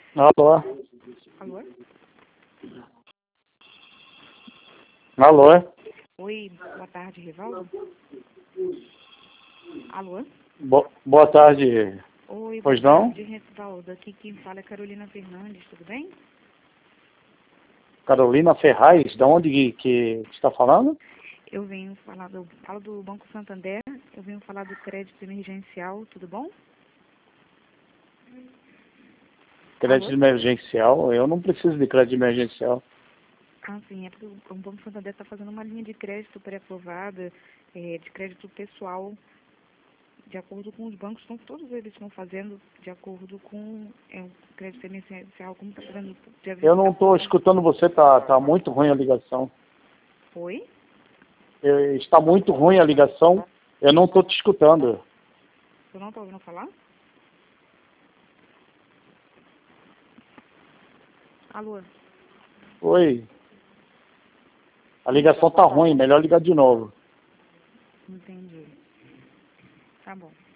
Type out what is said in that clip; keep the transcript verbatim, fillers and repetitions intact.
Alô? Alô? Alô? Oi, boa tarde, Rivaldo. Alô? Bo boa tarde. Oi, Pois boa não? tarde, Rivaldo. Aqui quem fala é Carolina Fernandes, tudo bem? Carolina Ferraz, de onde que, que está falando? Eu venho falar do, falo do Banco Santander, eu venho falar do crédito emergencial, tudo bom? Crédito Alô? emergencial? Eu não preciso de crédito emergencial. Ah, sim, é porque o o Banco Santander está fazendo uma linha de crédito pré-aprovada, é, de crédito pessoal, de acordo com os bancos, então, todos eles estão fazendo de acordo com é, o crédito emergencial, como está fazendo dia Eu vinte. não estou escutando você, tá, tá muito ruim a ligação. Oi? Eh, Está muito ruim a ligação, eu não estou te escutando. Você não está ouvindo falar? Alô? Oi. A ligação tá ruim, melhor ligar de novo. Entendi. Tá bom.